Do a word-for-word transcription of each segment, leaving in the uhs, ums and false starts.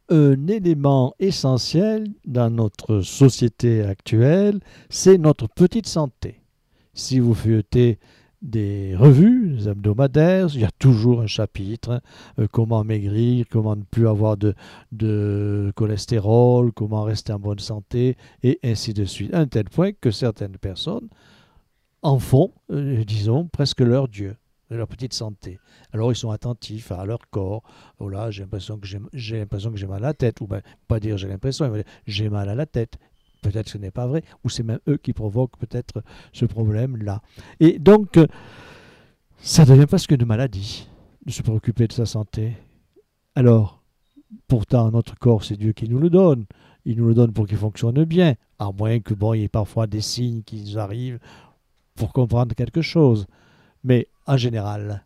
un élément essentiel dans notre société actuelle, c'est notre petite santé. Si vous feuilletez des revues, des hebdomadaires, il y a toujours un chapitre, hein, euh, comment maigrir, comment ne plus avoir de, de cholestérol, comment rester en bonne santé, et ainsi de suite. À un tel point que certaines personnes en font, euh, disons, presque leur Dieu, de leur petite santé. Alors ils sont attentifs à leur corps. Oh là, j'ai l'impression que j'ai, j'ai l'impression que j'ai mal à la tête. Ou ben, pas dire j'ai l'impression, ils vont dire, j'ai mal à la tête. Peut-être que ce n'est pas vrai. Ou c'est même eux qui provoquent peut-être ce problème-là. Et donc, euh, ça devient presque une maladie de se préoccuper de sa santé. Alors, pourtant, notre corps, c'est Dieu qui nous le donne. Il nous le donne pour qu'il fonctionne bien. À moins que, bon, il y ait parfois des signes qui nous arrivent pour comprendre quelque chose. Mais en général,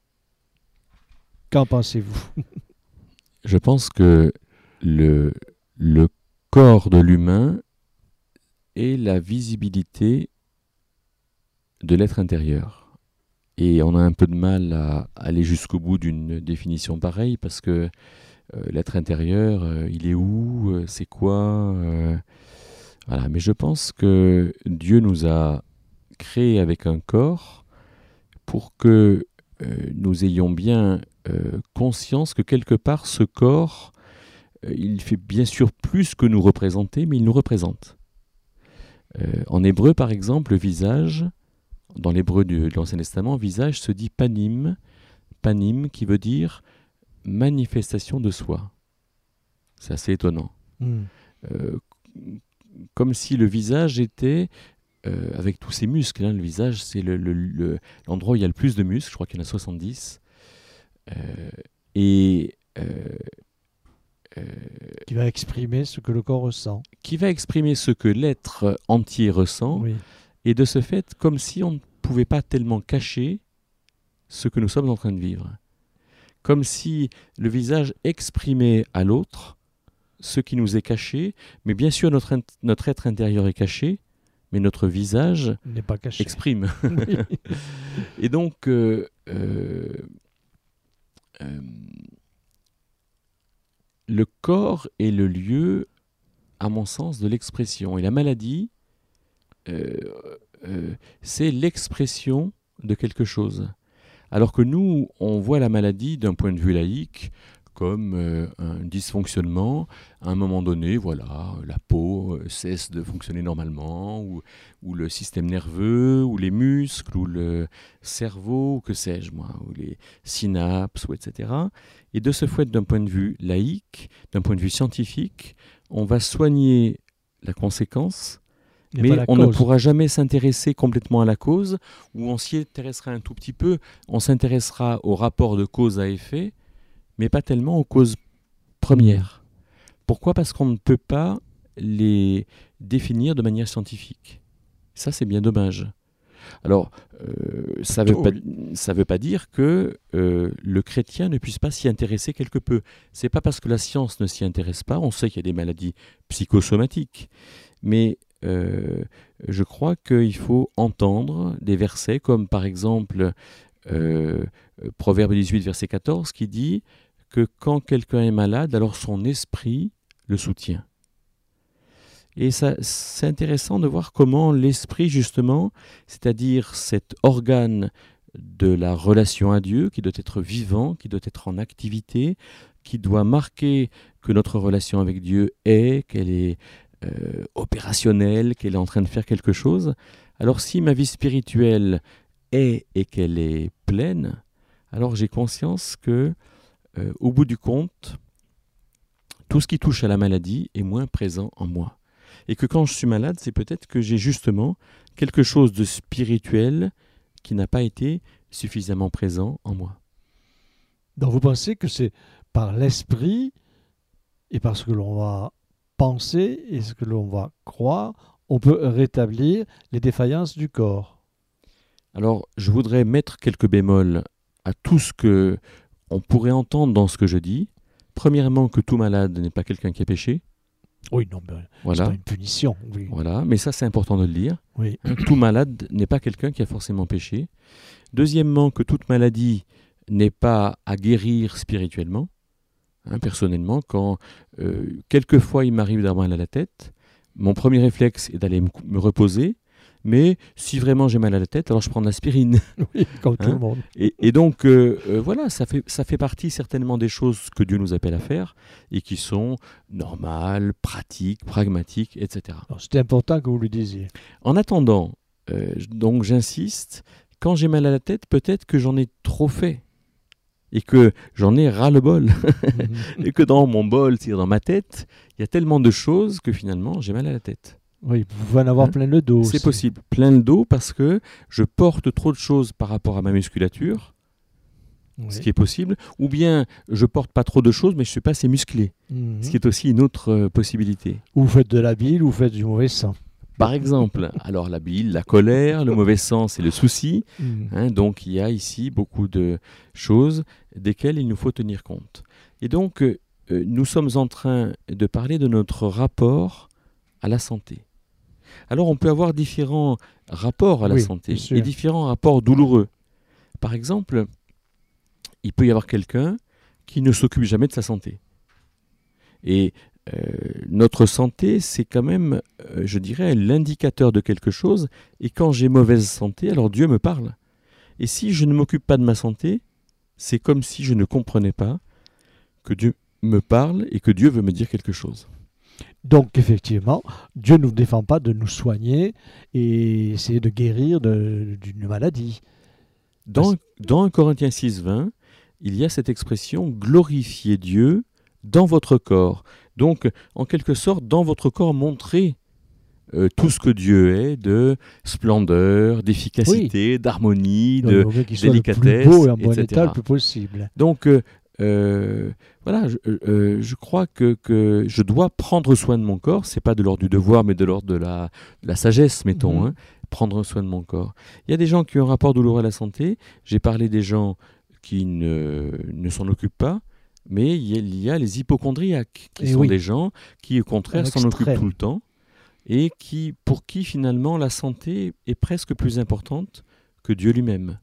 qu'en pensez-vous? Je pense que le, le corps de l'humain est la visibilité de l'être intérieur. Et on a un peu de mal à aller jusqu'au bout d'une définition pareille parce que euh, l'être intérieur, euh, il est où, euh, c'est quoi euh, voilà. Mais je pense que Dieu nous a créés avec un corps pour que euh, nous ayons bien euh, conscience que quelque part ce corps, euh, il fait bien sûr plus que nous représenter, mais il nous représente. Euh, en hébreu, par exemple, le visage, dans l'hébreu de l'Ancien Testament, visage se dit panim, panim qui veut dire manifestation de soi. C'est assez étonnant. Mm. Euh, comme si le visage était, euh, avec tous ses muscles, hein, le visage c'est le, le, le, l'endroit où il y a le plus de muscles, je crois qu'il y en a soixante-dix, euh, et euh, euh, qui va exprimer ce que le corps ressent. Qui va exprimer ce que l'être entier ressent, Oui. et de ce fait, comme si on ne pouvait pas tellement cacher ce que nous sommes en train de vivre. Comme si le visage exprimait à l'autre ce qui nous est caché, mais bien sûr notre, notre être intérieur est caché, mais notre visage n'est pas caché. Exprime. Oui. Et donc, euh, euh, euh, le corps est le lieu, à mon sens, de l'expression. Et la maladie, euh, euh, c'est l'expression de quelque chose. Alors que nous, on voit la maladie d'un point de vue laïque comme euh, un dysfonctionnement. À un moment donné, voilà, la peau euh, cesse de fonctionner normalement, ou, ou le système nerveux, ou les muscles, ou le cerveau, ou que sais-je moi, ou les synapses, ou et cetera. Et de ce fait, d'un point de vue laïque, d'un point de vue scientifique, on va soigner la conséquence, mais on cause. ne pourra jamais s'intéresser complètement à la cause, ou on s'y intéressera un tout petit peu, on s'intéressera au rapport de cause à effet, mais pas tellement aux causes premières. Pourquoi ? Parce qu'on ne peut pas les définir de manière scientifique. Ça, c'est bien dommage. Alors, euh, ça ne veut, pas, ça veut pas dire que euh, le chrétien ne puisse pas s'y intéresser quelque peu. Ce n'est pas parce que la science ne s'y intéresse pas, on sait qu'il y a des maladies psychosomatiques, mais euh, je crois qu'il faut entendre des versets comme par exemple euh, Proverbe dix-huit, verset quatorze, qui dit que quand quelqu'un est malade, alors son esprit le soutient. Et ça, c'est intéressant de voir comment l'esprit, justement, c'est-à-dire cet organe de la relation à Dieu, qui doit être vivant, qui doit être en activité, qui doit marquer que notre relation avec Dieu est, qu'elle est euh, opérationnelle, qu'elle est en train de faire quelque chose. Alors si ma vie spirituelle est et qu'elle est pleine, alors j'ai conscience que, euh, au bout du compte, tout ce qui touche à la maladie est moins présent en moi. Et que quand je suis malade, c'est peut-être que j'ai justement quelque chose de spirituel qui n'a pas été suffisamment présent en moi. Donc vous pensez que c'est par l'esprit et par ce que l'on va penser et ce que l'on va croire, on peut rétablir les défaillances du corps? Alors, je voudrais mettre quelques bémols à tout ce que on pourrait entendre dans ce que je dis. Premièrement, que tout malade n'est pas quelqu'un qui a péché. Oui, non, mais voilà. C'est pas une punition. Oui. Voilà, mais ça c'est important de le dire. Oui. Tout malade n'est pas quelqu'un qui a forcément péché. Deuxièmement, que toute maladie n'est pas à guérir spirituellement. Hein, personnellement, quand euh, quelquefois il m'arrive d'avoir mal à la tête, mon premier réflexe est d'aller me, me reposer. Mais si vraiment j'ai mal à la tête, alors je prends de l'aspirine. Oui, comme Hein tout le monde. Et, et donc, euh, euh, voilà, ça fait, ça fait partie certainement des choses que Dieu nous appelle à faire et qui sont normales, pratiques, pragmatiques, et cetera. Alors, c'était important que vous le disiez. En attendant, euh, donc j'insiste, quand j'ai mal à la tête, peut-être que j'en ai trop fait et que j'en ai ras-le-bol. Et que dans mon bol, c'est-à-dire dans ma tête, il y a tellement de choses que finalement j'ai mal à la tête. Oui, vous pouvez en avoir Hein plein le dos C'est aussi. possible, plein le dos parce que je porte trop de choses par rapport à ma musculature, Oui. ce qui est possible, ou bien je porte pas trop de choses mais je suis pas assez musclé, Mhm. ce qui est aussi une autre euh, possibilité. Ou vous faites de la bile ou vous faites du mauvais sang. Par exemple, alors la bile, la colère, le mauvais sens et le souci, Mhm. hein, donc il y a ici beaucoup de choses desquelles il nous faut tenir compte. Et donc euh, euh, nous sommes en train de parler de notre rapport à la santé. Alors on peut avoir différents rapports à la Oui, santé bien sûr. et différents rapports douloureux. Par exemple, il peut y avoir quelqu'un qui ne s'occupe jamais de sa santé. Et euh, notre santé, c'est quand même, euh, je dirais, l'indicateur de quelque chose. Et quand j'ai mauvaise santé, alors Dieu me parle. Et si je ne m'occupe pas de ma santé, c'est comme si je ne comprenais pas que Dieu me parle et que Dieu veut me dire quelque chose. Donc, effectivement, Dieu ne nous défend pas de nous soigner et essayer de guérir de- d'une maladie. Dans, dans un Corinthiens six, vingt, il y a cette expression « glorifier Dieu dans votre corps ». Donc, en quelque sorte, dans votre corps, montrer euh, tout ce que Dieu est de splendeur, d'efficacité, d'harmonie, Donc, de il vaut mieux qu'il soit le plus délicatesse, beau et en bon et cetera. état le plus possible. Donc, euh, euh, voilà, je, euh, je crois que, que je dois prendre soin de mon corps. C'est pas de l'ordre du devoir, mais de l'ordre de la, de la sagesse, mettons. Mhm. Hein, prendre soin de mon corps. Il y a des gens qui ont un rapport douloureux à la santé. J'ai parlé des gens qui ne, ne s'en occupent pas. Mais il y a, il y a les hypochondriaques, qui Et sont oui. des gens qui, au contraire, Un s'en occupent extrême. tout le temps et qui, pour qui, finalement, la santé est presque plus importante que Dieu lui-même.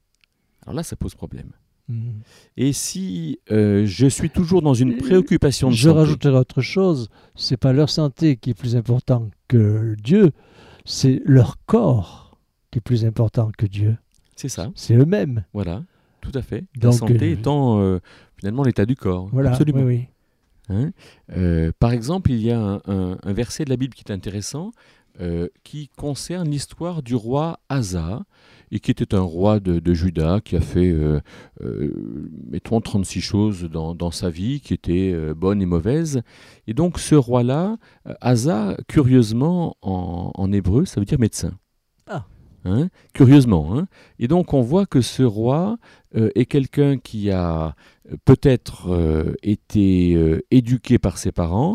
Alors là, ça pose problème. Mhm. Et si euh, je suis toujours dans une préoccupation de Je santé, rajouterai autre chose, c'est pas leur santé qui est plus important que Dieu, c'est leur corps qui est plus important que Dieu. c'est ça, C'est eux-mêmes. voilà, tout à fait. La Donc, santé euh, étant euh, finalement l'état du corps, Voilà, absolument. oui, oui. Hein. Euh, par exemple, il y a un, un- un verset de la Bible qui est intéressant, euh, qui concerne l'histoire du roi Asa, et qui était un roi de, de Juda, qui a fait, euh, euh, mettons, trente-six choses dans, dans sa vie, qui étaient euh, bonnes et mauvaises. Et donc ce roi-là, euh, Asa, curieusement, en, en hébreu, ça veut dire médecin. Ah. Hein, curieusement. Hein. Et donc on voit que ce roi euh, est quelqu'un qui a euh, peut-être euh, été euh, éduqué par ses parents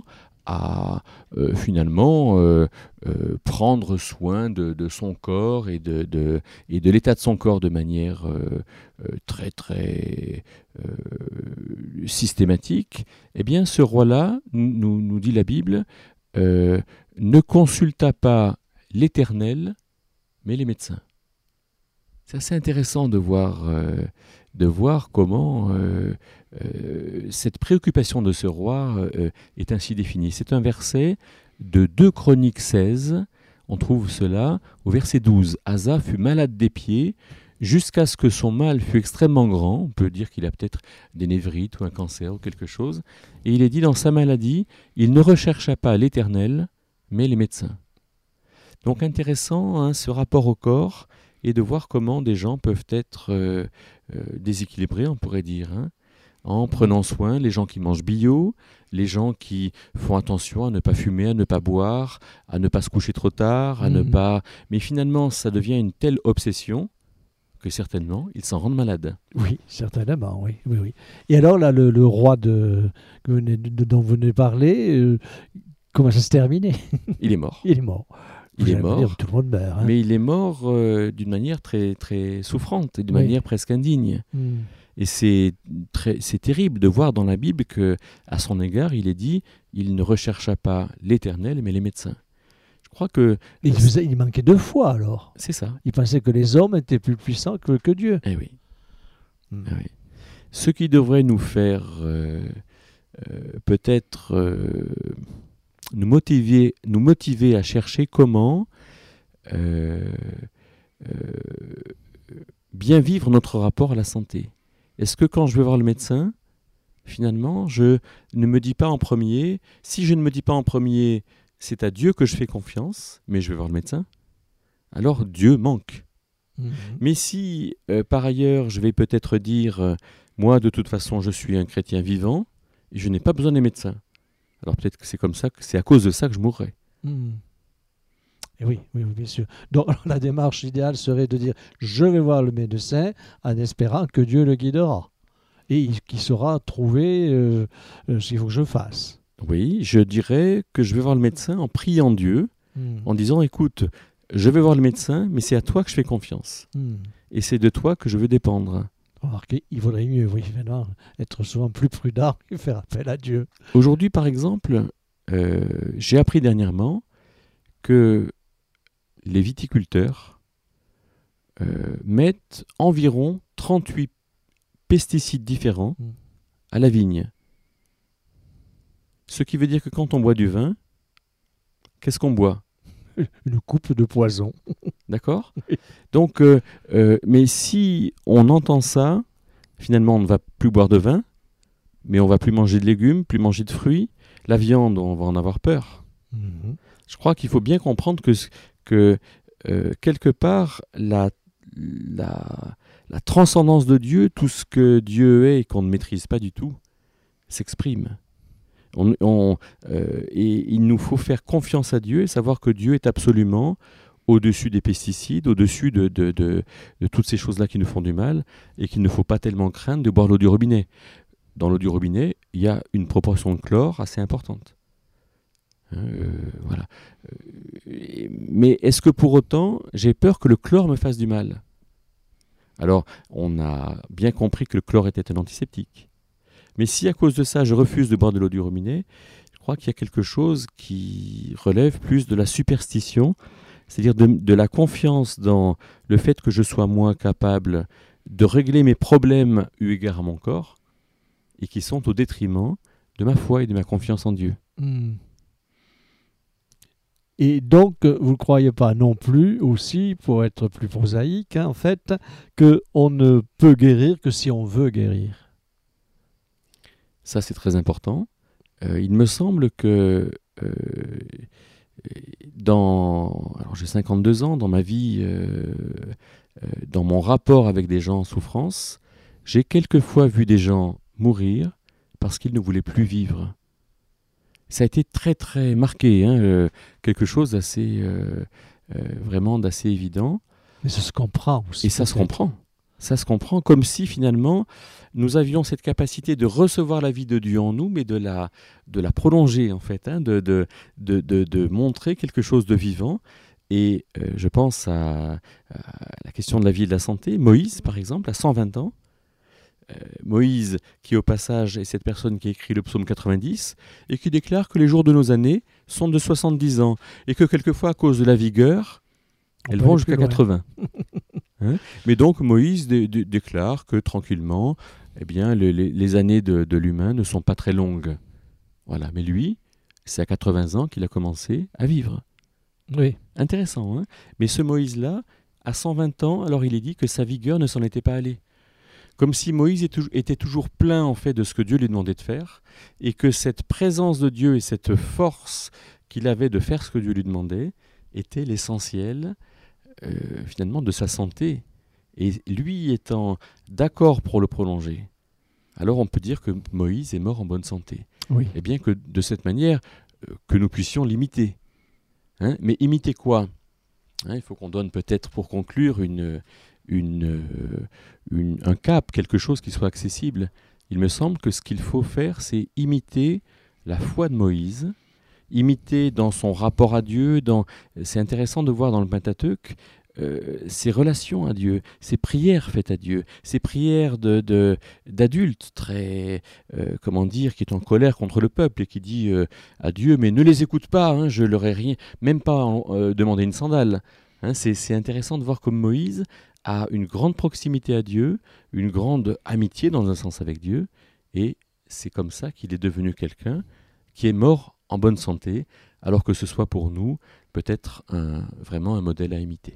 à euh, finalement euh, euh, prendre soin de, de son corps et de, de, et de l'état de son corps de manière euh, euh, très très euh, systématique. Eh bien ce roi-là, nous, nous dit la Bible, euh, ne consulta pas l'Éternel, mais les médecins. C'est assez intéressant de voir, euh, de voir comment euh, euh, cette préoccupation de ce roi euh, est ainsi définie. C'est un verset de deux Chroniques seize, on trouve cela au verset douze. Asa fut malade des pieds jusqu'à ce que son mal fût extrêmement grand. On peut dire qu'il a peut-être des névrites ou un cancer ou quelque chose. Et il est dit dans sa maladie, il ne rechercha pas l'Éternel, mais les médecins. Donc intéressant hein, ce rapport au corps et de voir comment des gens peuvent être euh, euh, déséquilibrés, on pourrait dire, hein, en prenant soin, les gens qui mangent bio, les gens qui font attention à ne pas fumer, à ne pas boire, à ne pas se coucher trop tard, à Mhm. ne pas... Mais finalement, ça devient une telle obsession que certainement, ils s'en rendent malades. Oui, certainement, oui. oui, oui. Et alors, là, le, le roi de, que vous venez- de- dont vous venez de parler, euh, comment ça se terminait? Il est mort. Il est mort. Il Vous est allez me mort. dire, tout le monde meurt. Hein. Mais il est mort euh, d'une manière très, très souffrante, d'une Oui. manière presque indigne. Hmm. Et c'est très, c'est terrible de voir dans la Bible que, à son égard, il est dit, il ne rechercha pas l'Éternel, mais les médecins. Je crois que Il, faisait- il manquait deux fois alors. c'est ça. Il pensait que les hommes étaient plus puissants que, que Dieu. Eh oui, Hmm. eh oui. Ce qui devrait nous faire euh, euh, peut-être euh, nous motiver, nous motiver à chercher comment euh, euh, bien vivre notre rapport à la santé. Est-ce que quand je vais voir le médecin, finalement, je ne me dis pas en premier, si je ne me dis pas en premier, c'est à Dieu que je fais confiance, mais je vais voir le médecin, alors Dieu manque. Mhm. Mais si, euh, par ailleurs, je vais peut-être dire, euh, moi, de toute façon, je suis un chrétien vivant, et je n'ai pas besoin des médecins. Alors peut-être que c'est comme ça, que c'est à cause de ça que je mourrai. Mhm. Et oui, oui, oui, bien sûr. Donc la démarche idéale serait de dire je vais voir le médecin en espérant que Dieu le guidera et il- qu'il saura trouver euh, euh, ce qu'il faut que je fasse. Oui, je dirais que je vais voir le médecin en priant Dieu, Mhm. en disant, écoute, je vais voir le médecin, mais c'est à toi que je fais confiance. Mhm. Et c'est de toi que je veux dépendre. Remarquez, il vaudrait mieux, oui, maintenant, être souvent plus prudent et faire appel à Dieu. Aujourd'hui, par exemple, euh, j'ai appris dernièrement que les viticulteurs euh, mettent environ trente-huit pesticides différents Mm. à la vigne. Ce qui veut dire que quand on boit du vin, qu'est-ce qu'on boit? Une coupe de poison. D'accord? Donc, euh, euh, mais si on entend ça, finalement, on ne va plus boire de vin, mais on va plus manger de légumes, plus manger de fruits. La viande, on va en avoir peur. Mhm. Je crois qu'il faut bien comprendre que, que euh, quelque part, la, la, la transcendance de Dieu, tout ce que Dieu est et qu'on ne maîtrise pas du tout, s'exprime. On, on, euh, et il nous faut faire confiance à Dieu et savoir que Dieu est absolument au-dessus des pesticides, au-dessus de, de, de, de toutes ces choses-là qui nous font du mal et qu'il ne faut pas tellement craindre de boire l'eau du robinet. Dans l'eau du robinet, il y a une proportion de chlore assez importante. Euh, voilà. Euh, mais est-ce que pour autant, j'ai peur que le chlore me fasse du mal? Alors, on a bien compris que le chlore était un antiseptique. Mais si à cause de ça, je refuse de boire de l'eau du robinet, je crois qu'il y a quelque chose qui relève plus de la superstition, c'est-à-dire de, de la confiance dans le fait que je sois moi capable de régler mes problèmes eu égard à mon corps, et qui sont au détriment de ma foi et de ma confiance en Dieu. Mm. Et donc, euh, vous ne croyez pas non plus aussi, pour être plus prosaïque, hein, en fait, qu'on ne peut guérir que si on veut guérir. Ça, c'est très important. Euh, il me semble que euh, dans... Alors, j'ai cinquante-deux ans, dans ma vie, euh, euh, dans mon rapport avec des gens en souffrance, j'ai quelquefois vu des gens mourir parce qu'ils ne voulaient plus vivre. Ça a été très très marqué, hein, euh, quelque chose d'assez euh, euh, vraiment d'assez évident. Mais ça se comprend aussi. Et ça se peut-être. comprend. Ça se comprend comme si finalement nous avions cette capacité de recevoir la vie de Dieu en nous, mais de la, de la prolonger en fait, hein, de, de, de, de, de montrer quelque chose de vivant. Et euh, je pense à, à la question de la vie et de la santé. Moïse, par exemple, à cent vingt ans, Euh, Moïse, qui au passage est cette personne qui a écrit le psaume quatre-vingt-dix, et qui déclare que les jours de nos années sont de soixante-dix ans, et que quelquefois, à cause de la vigueur, On elles peut vont aller jusqu'à plus loin. quatre-vingts. Hein? Mais donc Moïse dé- dé- déclare que tranquillement, eh bien, le- les, les années de, de l'humain ne sont pas très longues. Voilà. Mais lui, c'est à quatre-vingts ans qu'il a commencé à vivre. Oui. Intéressant, hein? Mais ce Moïse-là, à cent vingt ans, alors il est dit que sa vigueur ne s'en était pas allée. Comme si Moïse était toujours plein en fait de ce que Dieu lui demandait de faire, et que cette présence de Dieu et cette force qu'il avait de faire ce que Dieu lui demandait était l'essentiel euh, finalement de sa santé. Et lui étant d'accord pour le prolonger, alors on peut dire que Moïse est mort en bonne santé. Oui. Et bien que de cette manière, euh, que nous puissions l'imiter. Hein? Mais imiter quoi? Hein, il faut qu'on donne peut-être pour conclure une... Une, une, un cap, quelque chose qui soit accessible. Il me semble que ce qu'il faut faire, c'est imiter la foi de Moïse, imiter dans son rapport à Dieu. Dans... C'est intéressant de voir dans le Pentateuque euh, ses relations à Dieu, ses prières faites à Dieu, ses prières de, de, d'adultes très, euh, comment dire, qui est en colère contre le peuple et qui dit euh, à Dieu, mais ne les écoute pas, hein, je leur ai rien, même pas euh, demandé une sandale. Hein, c'est, c'est intéressant de voir comme Moïse a une grande proximité à Dieu, une grande amitié dans un sens avec Dieu, et c'est comme ça qu'il est devenu quelqu'un qui est mort en bonne santé, alors que ce soit pour nous peut-être un, vraiment un modèle à imiter.